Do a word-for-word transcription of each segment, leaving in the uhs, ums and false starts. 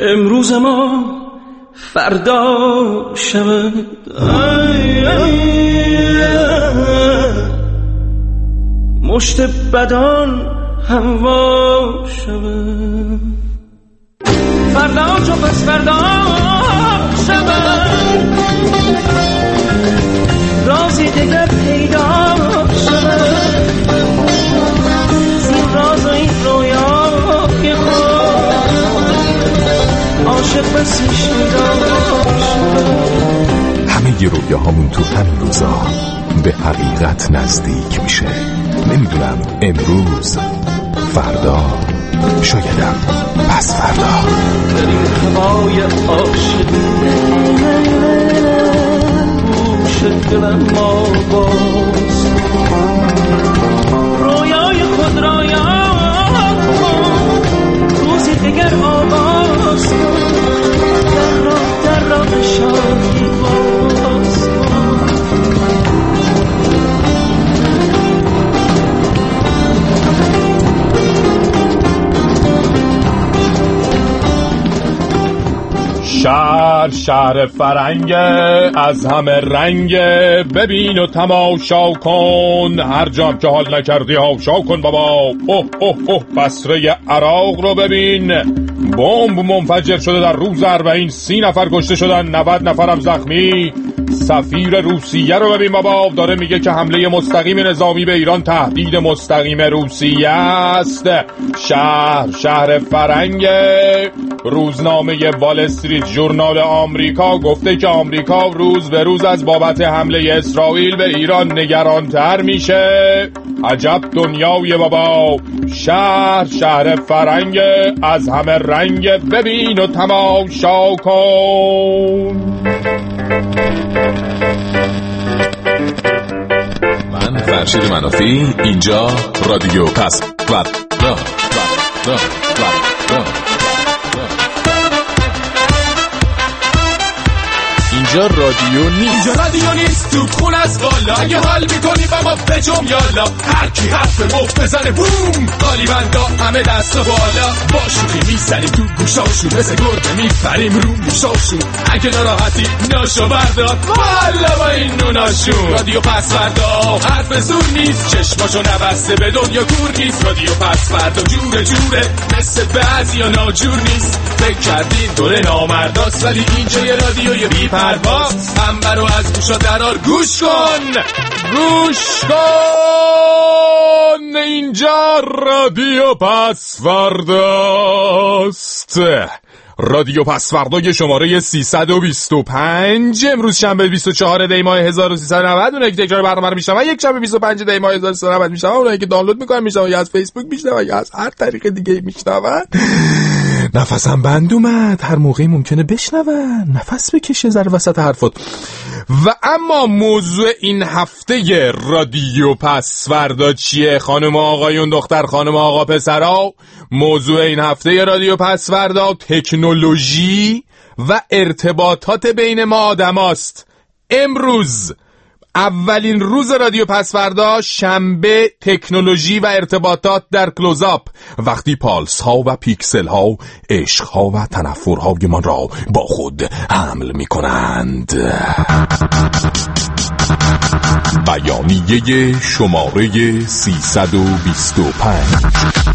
امروز ما فردا شود، مشت بدان هوا شود، فردا چو پس فردا شود، رازی دگر پیدا شود، زین راز و این رویای خود عاشق بسی شدا شود. همه ی رویاهامون تو همین روزا به حقیقت نزدیک میشه. نمیدونم امروز، فردا، شایدم پس فردا. در این هوای عاشقی گوش دلم آواز، رویای خود را یاد کن، روزی دیگر آواز کن، در راه در راه شادی باز کن. شهر شهر فرنگ از همه رنگ، ببین و تماشا کن، هر جام که حال نکردی هاشا کن بابا. اوه اوه اوه بصره عراق رو ببین، بمب منفجر شده در روز اربعین، سی نفر کشته شدن، نود نفرم زخمی. سفیر روسیه رو ببین بابا، داره میگه که حمله مستقیم نظامی به ایران تهدید مستقیم روسیه است. شهر شهر فرنگ. روزنامه وال استریت ژورنال آمریکا گفته که آمریکا روز به روز از بابت حمله اسرائیل به ایران نگرانتر میشه. عجب دنیای بابا. شهر شهر فرنگ از همه رنگ، ببین و تماشا کن. من فرشید منافی، اینجا رادیو پس فردا. اینجا رادیو نیست، اینجا رادیو نیست، تو خون از بالا. اگه حال میکنی با ما بجم یالا، هر کی حرف مفت بزنه بوم، قالی بندا همه دست و بالا. با شوخی میزنیم تو گوشاشون، مثل گربه میپریم رو موشاشون. اگه ناراحتی ناشو بردار، والا با این نوناشون. رادیو پس فردا حرف زور نیست، چشماشو نبسته به دنیا کور نیست. رادیو پس فردا جوره جوره، مثل بعضی ها ناجور نیست. فکر کردین دوره نامرداست، ولی اینجا یه رادیوی بی پرواز. انبر رو از گوشا درار، گوش کن گوش کن، اینجا رادیو پس فرداست. رادیو پس فردا شماره سیصد و بیست و پنج. امروز شنبه بیست و چهارم دی ماه هزار و سیصد و نود. اونایی که تکرار برنامه رو میشنون یک شنبه بیست و پنج دی ماه هزار و سیصد و نود میشنون. اونایی که دانلود میکنن میشنون یا از فیسبوک میشنون یا از هر طریق دیگه میشنون. نفسم بند اومد، هر موقعی ممکنه بشنون. نفس بکشه ذره وسط حرفات. و اما موضوع این هفته رادیو پس فردا چیه خانم آقایون، دختر خانم آقا پسرا؟ موضوع این هفته رادیو پس فردا تکنولوژی و ارتباطات بین ما آدم هاست. امروز اولین روز رادیو پس فردا، شنبه، تکنولوژی و ارتباطات در کلوزآپ. وقتی پالس ها و پیکسل ها، عشق ها و تنفر های من را با خود حمل می کنند. بیانیه شماره سیصد و بیست و پنج.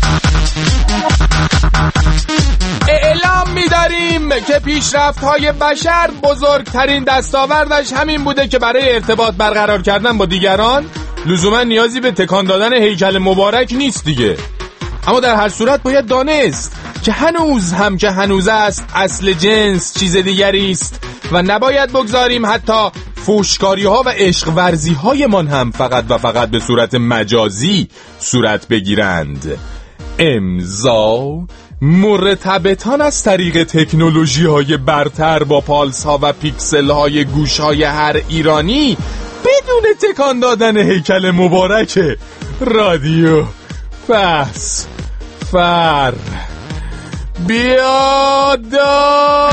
اعلام می‌داریم که پیشرفت‌های بشر بزرگترین دستاوردش همین بوده که برای ارتباط برقرار کردن با دیگران لزوما نیازی به تکان دادن هیکل مبارک نیست دیگه. اما در هر صورت باید دانست که هنوز هم که هنوز است، اصل جنس چیز دیگری است و نباید بگذاریم حتی فوشکاری‌ها و عشق ورزی‌هایمان هم فقط و فقط به صورت مجازی صورت بگیرند. امضا مرتبطان از طریق تکنولوژی های برتر با پالس ها و پیکسل های گوش های هر ایرانی بدون تکان دادن هیکل مبارک رادیو پس فر بیادا.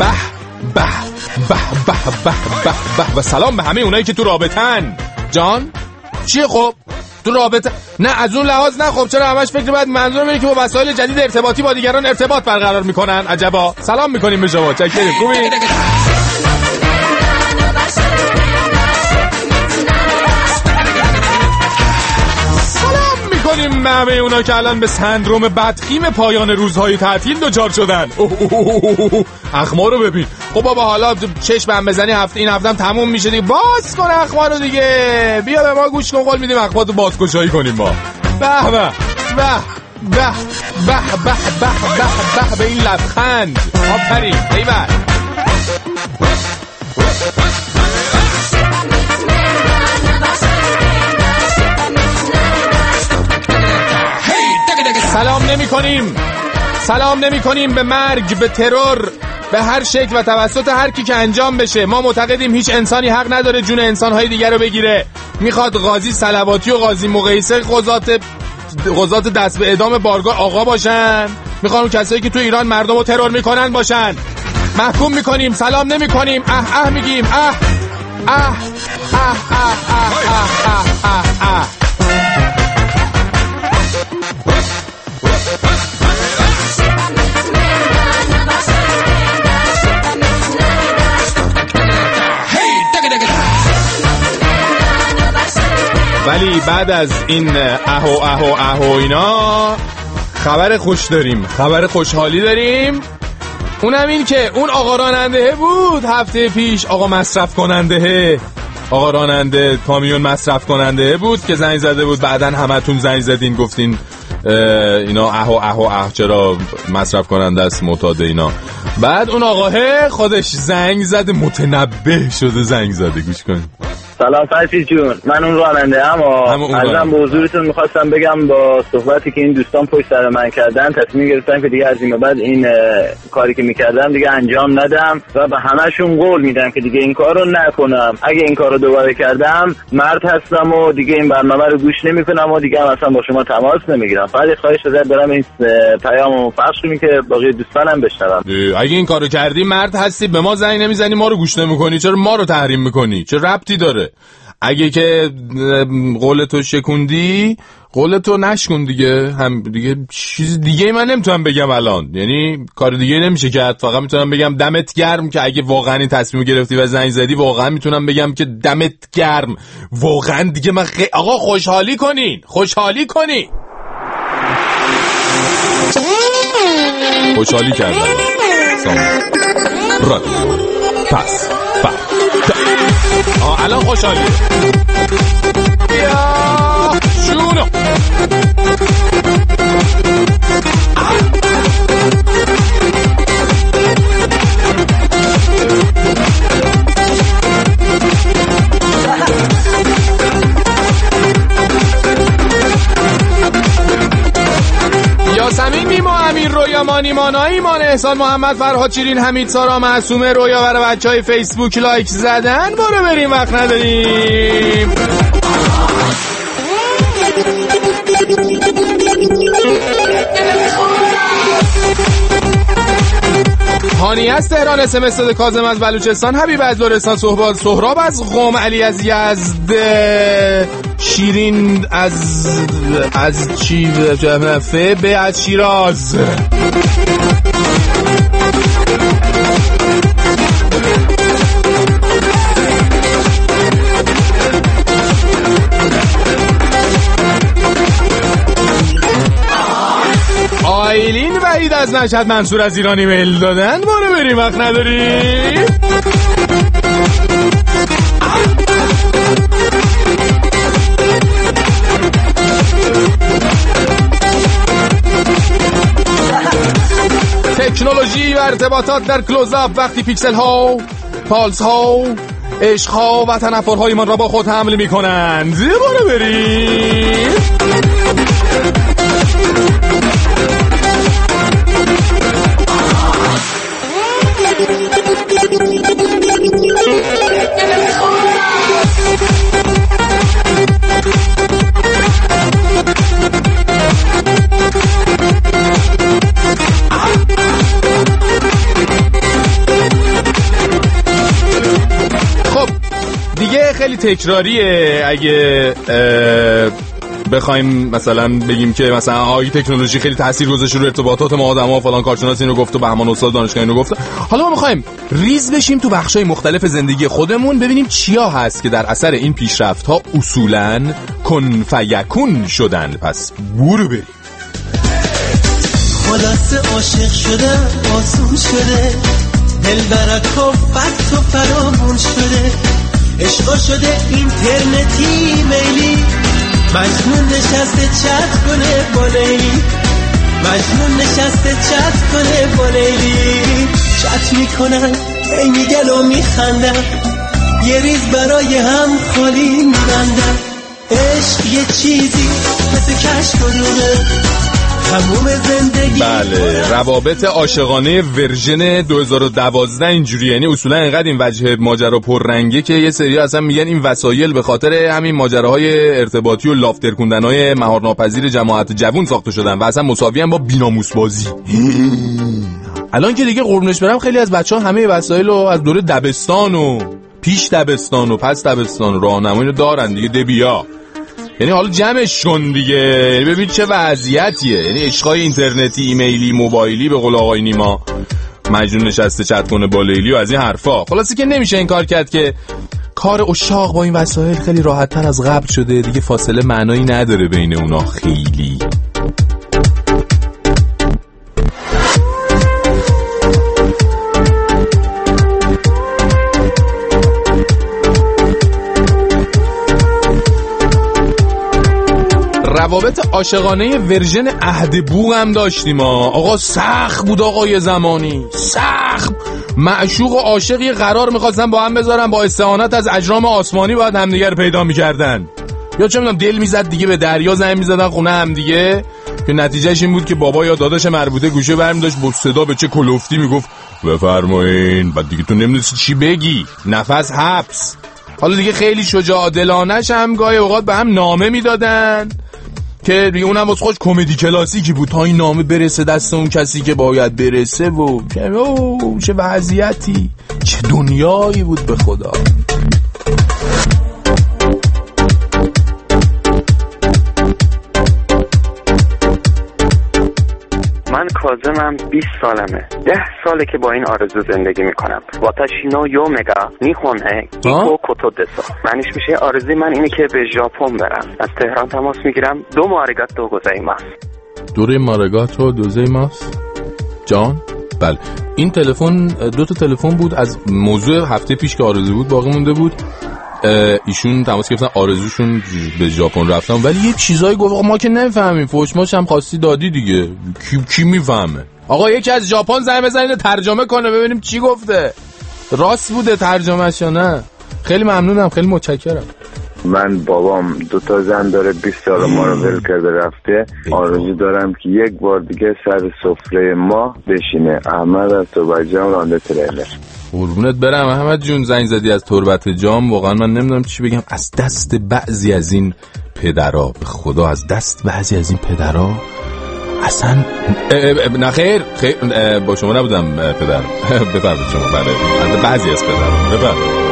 به به به به به به به و سلام به همه اونایی که تو رابطن. جان چیه خب تو رابطه؟ نه از اون لحاظ نه. خب چرا همش فکر بعد منظورم اینه که با وسایل جدید ارتباطی با دیگران ارتباط برقرار میکنن. عجبا. سلام میکنیم به شما. چکریم. خوبی؟ کنیم به همه اونا که الان به سندروم بدخیم پایان روزهای تعطیل دچار شدن. اخما رو ببین. خب بابا حالا چشمم بزنی هفته این هفتم تموم میشه دیگه. باز کن اخما رو دیگه. بیا به ما گوش کن قول میدیم اخما تو بازگشایی کنیم ما. به به به به به به به به به این لبخند. آفرین. ایول. سلام نمی کنیم سلام نمی کنیم به مرگ، به ترور، به هر شکل و توسط هر کی که انجام بشه. ما معتقدیم هیچ انسانی حق نداره جون انسانهای دیگر رو بگیره. میخواد قاضی صلواتی و قاضی مقیسه قضات قضات دست به اعدام بارگاه آقا باشن. میخوان کسایی که تو ایران مردم رو ترور میکنن باشن. محکوم میکنیم. سلام نمی کنیم. اه اه میگیم. اه اه اه اه اه اه اه اه. ولی بعد از این اهو اهو اهو اینا خبر خوش داریم. خبر خوشحالی داریم. اونم این که اون آقا راننده بود هفته پیش. آقا مصرف کننده آقا راننده کامیون مصرف کننده بود که زنگ زده بود. بعدن همتون زنگ زدین گفتین اینا اهو اهو اهو چرا مصرف کننده است معتاد اینا. بعد اون آقاه خودش زنگ زده متنبه شده زنگ زده. گوش کن. سلام فرشید جون، من اون راننده ام. ازم به حضورتون میخواستم بگم با صحبتی که این دوستان پشت سر من کردن تصمیم گرفتم که دیگه از این بعد این کاری که میکردم دیگه انجام ندم و به همشون قول میدم که دیگه این کار رو نکنم. اگه این کار رو دوباره کردم مرد هستم و دیگه این برنامه رو گوش نمیکنم و دیگه اصلا با شما تماس نمیگیرم. فقط خواهش ازت دارم این پیامو پخش کنی که باقی دوستانم بشنون. اگه این کارو کردی مرد هستی به ما زنگ نمیزنی ما رو گوش نمیکنی. چرا ما رو تحریم میکنی؟ چه ربطی داره؟ اگه که قولتو شکوندی قولتو نشکن دیگه. هم دیگه چیز دیگه من نمیتونم بگم الان. یعنی کار دیگه نمیشه کرد. فقط میتونم بگم دمت گرم که اگه واقعا این تصمیم گرفتی و زنگ زدی. واقعا میتونم بگم که دمت گرم. واقعا دیگه من خی... آقا خوشحالی کنین. خوشحالی کنین. خوشحالی کردن. سلام. رادیو پس فردا. آه الان خوشحالی. یا شونو. یاسمین نیما امیر رویا مانیمانا ایمان احسان محمد فرهاد شیرین حمید سارا معصومه رویا برای بچهای فیسبوک لایک زدن. برو بریم وقت نداریم. هانی از تهران اس ام اس داده. کاظم از بلوچستان. حبیب از لرستان. صحبات سهراب از قم. علی از یزد. شیرین از از چی فه به از شیراز. آیلین وحید از مشهد. منصور از ایران ایمیل دادن. برو بریم وقت نداری. تکنولوژی و ارتباطات در کلوزآپ. وقتی پیکسل ها، پالس ها، عشق ها و تنفرهای من را با خود حمل می کنند. برو بریم. خیلی تکراریه. اگه بخوایم مثلا بگیم که مثلا آی تکنولوژی خیلی تاثیر گذاشته رو ارتباطات ما آدم‌ها فلان، کارشناس اینو گفت و بهمان استاد دانشگاه اینو گفت. حالا ما می‌خوایم ریز بشیم تو بخشای مختلف زندگی خودمون، ببینیم چیا هست که در اثر این پیشرفت‌ها اصولاً کن فیکون شدن. پس برو بریم. خلاصه عاشق شدم آسون شده، دل برک و فقط و فرامون شده، عشقا شده اینترنتی میلی، مجنون نشسته چت کنه با لیلی، مجنون نشسته چت کنه با لیلی، چت میکنن ای میگن و میخندن، یه ریز برای هم خالی میبندن، عشق یه چیزی مثل کشک و دوغه، بله، روابط عاشقانه ورژن دو هزار و دوازده اینجوری، یعنی اصولا اینقدر این وجه ماجرا پررنگه که یه سری اصلا میگن این وسایل به خاطر همین ماجراهای ارتباطی و لاف ترکوندنهای مهارناپذیر جماعت جوون ساخته شدن و اصلا مساوی هم با بیناموس بازی. الان که دیگه قربونش برم خیلی از بچه‌ها همه وسایل رو از دوره دبستان و پیش دبستان و پس دبستان راهنمایی رو دارن دیگه، دبیا. یعنی حالا جمعش کن دیگه، ببین چه وضعیتیه. یعنی عشقای اینترنتی، ایمیلی، موبایلی، به قول آقای نیما مجنون نشسته چت کنه با لیلی و از این حرفا. خلاصی که نمیشه این کار کرد که کار عشاق با این وسایل خیلی راحت‌تر از قبل شده دیگه، فاصله معنایی نداره بین اونا خیلی. روابط عاشقانه ورژن عهد بوق هم داشتیم ها. آقا سخت بود آقا، یه زمانی سخت. معشوق و عاشق یه قرار میخواستن با هم بذارن، با استعانت از اجرام آسمانی باید همدیگه رو پیدا میکردن، یا چه میدونم دل میزد دیگه به دریا زنگ میزدن خونه همدیگه، که نتیجهش این بود که بابا یا داداش مربوطه گوشه برمی داشت با صدا به چه کلوفتی میگفت بفرمایین، بعد دیگه تو نمیدونستی چی بگی، نفس حبس. حالا دیگه خیلی شجاع دلانش هم گاهی اوقات به هم نامه میدادن که دیگه اونم واسه خودش کمدی کلاسیکی بود تا این نامه برسه دست اون کسی که باید برسه و اوه چه وضعیتی، چه دنیایی بود به خدا. من کاظمم، بیست سالمه، ده ساله که با این آرزو زندگی میکنم. واتاشینو یو مگا نیخونه ایکو کوتو دسا، معنیش میشه آرزوی من اینه که به ژاپن برم. از تهران تماس میگیرم. دو مارگاتو گوزایماس. دوره مارگاتو دوزایماس جان. بله، این تلفن دو تا تلفن بود از موضوع هفته پیش که آرزو بود باقی مونده بود. ایشون تماس گرفتن آرزوشون به ژاپن رفتن، ولی یه چیزایی گفت ما که نمیفهمیم، فوشماش هم خواستی دادی دیگه، کی کی میفهمه؟ آقا یکی از ژاپن زنگ بزنید ترجمه کنه ببینیم چی گفته، راست بوده ترجمهش یا نه. خیلی ممنونم، خیلی متشکرم. من بابام دو تا زن داره، بیست سال ما رو ول کرده رفته. آرزو دارم که یک بار دیگه سر سفره ما بشینه. احمد از تربت جام رانده تریلر. قربونت برم احمد جون، زنگ زدی از تربت جام، واقعا من نمیدونم چی بگم. از دست بعضی از این پدرها، به خدا از دست بعضی از این پدرها اصلا نه خیر خیر با شما نبودم پدر بفرمایید شما. بله از بعضی از پدرها بفرمایید.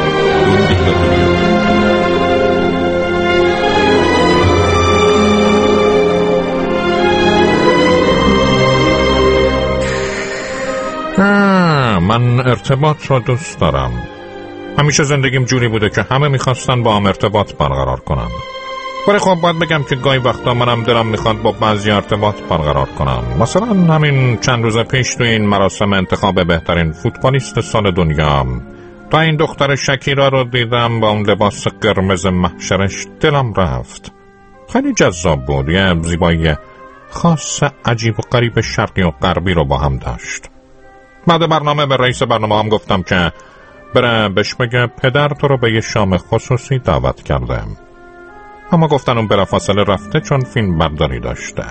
من ارتباط را دوست دارم. همیشه زندگیم جوری بوده که همه میخواستن با هم ارتباط برقرار کنم. ولی خب باید بگم که گاهی وقتا منم دلم میخواد با بعضی ارتباط برقرار کنم. مثلا همین چند روز پیش تو این مراسم انتخاب بهترین فوتبالیست سال دنیا، تا این دختر شکیرا رو دیدم با اون لباس قرمز محشرش، دلم رفت. خیلی جذاب بود، یه زیبایی خاص عجیب و غریب شرقی و غربی رو با هم داشت. بعد برنامه به رئیس برنامه هم گفتم که بره بهش بگه پدر تو رو به یه شام خصوصی دعوت کرده، اما گفتن اون بلافاصله رفته چون فیلم برداری داشته.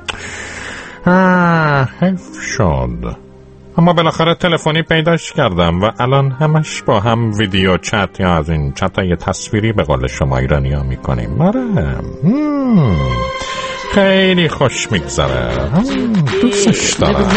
آه حیف شد. اما بالاخره تلفنی پیداش کردم و الان همش با هم ویدیو چت یا از این چتای تصویری به قول شما ایرانی ها میکنیم. آره خیلی خوش میگذره، دوستش دارم.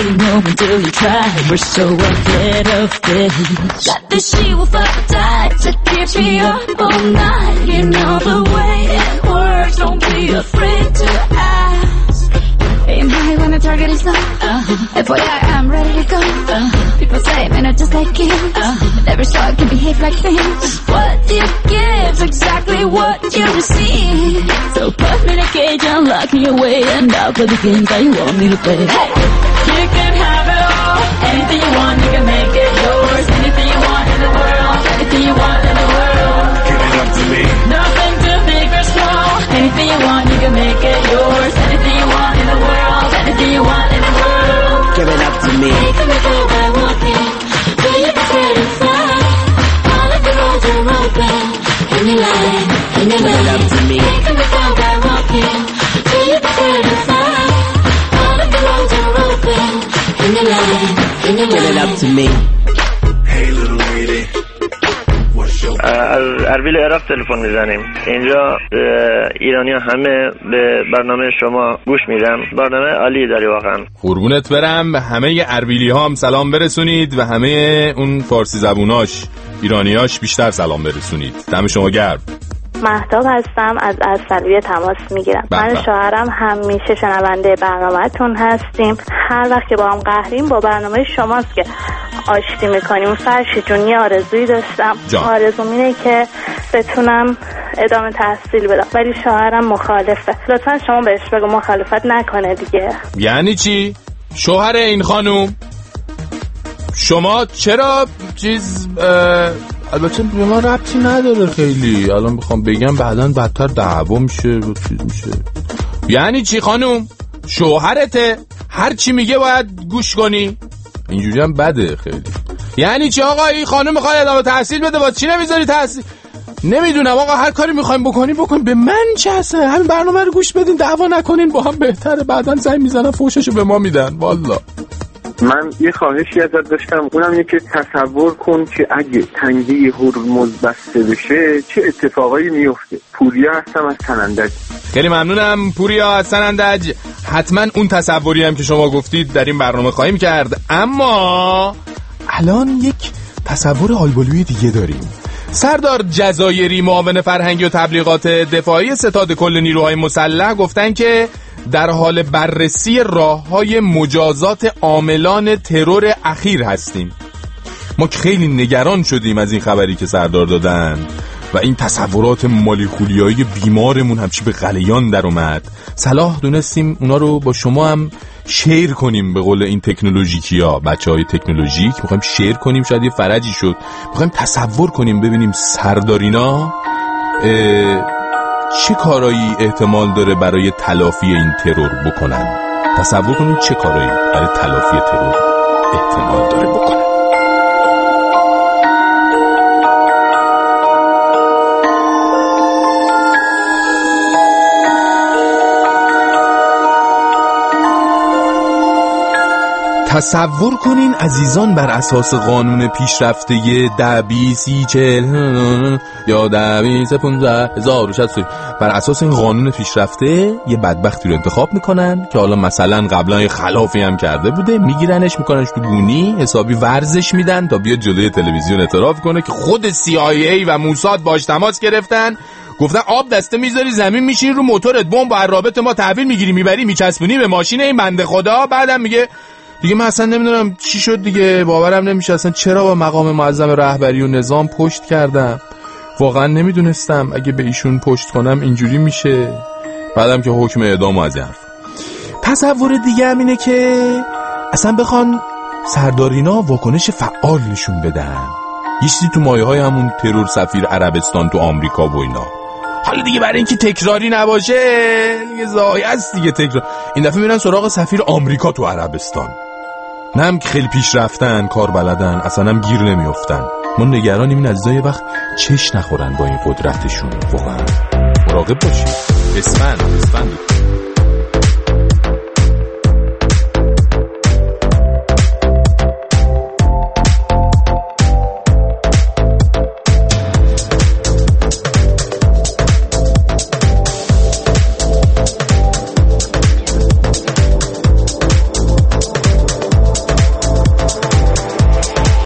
Am I when the target is low? Uh, F Y I, I'm ready to go. Uh, People say, man, I'm just like you. Uh, Every star can behave like me. What you give, exactly what you receive. So put me in a cage and lock me away, and I'll play the games that you want me to play. Hey! You can have it all. Anything you want, you can make it yours. Anything you want in the world. Anything you want in the world. Give it up to me. Nothing too big or small. Anything you want, you can make it yours. Anything you want in the world. Anything you want in the world. Give it up to me. Make me go by walking. Do you prefer to fly? All of the roads are open. In your life, in your life. Give it up to me. Make me go by walking. Do you prefer to fly? All of the roads are open. In your life, in your life. Give it up to me. Hey little lady. از اربیل عراق تلفن میزنیم. اینجا ایرانی ها همه به برنامه شما گوش میدم. برنامه عالی داری واقعا. قربونت برم. به همه اربیلی ها هم سلام برسونید و همه اون فارسی زبوناش ایرانیاش بیشتر سلام برسونید. دم شما گرم. مهتاب هستم، از اصلیه تماس میگیرم. من شوهرم همیشه شنونده برنامه‌تون هستیم. هر وقت که با هم قهریم با برنامه شماست که آشتی میکنیم. فرشی جون یه آرزویی داشتم. آرزوم اینه که بتونم ادامه تحصیل بدم، ولی شوهرم مخالفه. لطفا شما بهش بگو مخالفت نکنه دیگه. یعنی چی؟ شوهر این خانوم شما چرا چیز البته به ما ربطی نداره خیلی، الان بخوام بگم بعداً بدتر دعوا میشه و چیز میشه. یعنی چی خانوم؟ شوهرته، هر چی میگه باید گوش کنی؟ اینجوری هم بده خیلی. یعنی چی آقا این خانوم میخواد ادامه تحصیل بده، با چی نمیذاری تحصیل؟ نمیدونم آقا، هر کاری میخوایم بکنیم بکنیم، به من چه هسته؟ همین برنامه رو گوش بدین، دعوا نکنین با هم بهتره. بعداً زنگ میزنن فوششو به ما میدن. والله من یه خواهشی ازت داشتم، اونم اینه که تصور کن که اگه تنگه هرمز بسته بشه چه اتفاقایی میفته. پوریا هستم از سنندج. خیلی ممنونم پوریا از سنندج. حتما اون تصوری هم که شما گفتید در این برنامه خواهیم کرد. اما الان یک تصور آلبالوی دیگه داریم. سردار جزایری معاون فرهنگی و تبلیغات دفاعی ستاد کل نیروهای مسلح گفتن که در حال بررسی راه‌های مجازات عاملان ترور اخیر هستیم. ما خیلی نگران شدیم از این خبری که سردار دادن و این تصورات مالی خولیایی بیمارمون همچی به غلیان در اومد. صلاح دونستیم اونا رو با شما هم شیر کنیم. به قول این تکنولوژیکیا، بچهای تکنولوژیک میخوایم شیر کنیم، شاید یه فرجی شد. میخوایم تصور کنیم ببینیم سردارینا چه کارایی احتمال داره برای تلافی این ترور بکنن. تصور کنید چه کارایی برای تلافی ترور احتمال داره بکنن. تصور کنین عزیزان بر اساس قانون پیشرفته ده بیسی چل یا ده بیس پونزه هزار و شصت بر اساس این قانون پیشرفته یه بدبختی رو انتخاب میکنن که حالا مثلا قبلا یه خلافی هم کرده بوده، میگیرنش میکننش تو گونی، حسابی ورزش میدن تا بیاد جلوی تلویزیون اعتراف کنه که خود سی آی ای و موساد باش تماس گرفتن، گفتن آب دسته میذاری زمین میشین رو موتورت بمب و رابط ما تحویل میگیری میبری میچسبونی به ماشین این بنده خدا. بعدم میگه دیگه من اصلا نمیدونم چی شد دیگه، باورم نمیشه اصلا چرا با مقام معظم رهبری و نظام پشت کردم. واقعا نمیدونستم اگه به ایشون پشت کنم اینجوری میشه. بعدم که حکم اعدام از حرف. تصور دیگه هم اینه که اصلا بخوان سردارینا واکنش فعال نشون بدن، یه چیزی تو مایه های همون ترور سفیر عربستان تو آمریکا و اینا. حالا دیگه برای اینکه تکراری نباشه دیگه زایه است دیگه تکرار. این دفعه میرن سراغ سفیر آمریکا تو عربستان. نه هم که خیلی پیش رفتن، کار بلدن، اصلا هم گیر نمیافتن. ما نگرانیم این عزیزا یه وقت چش نخورن با این قدرتشون. واقعا مراقب باشید. اسفند اسفند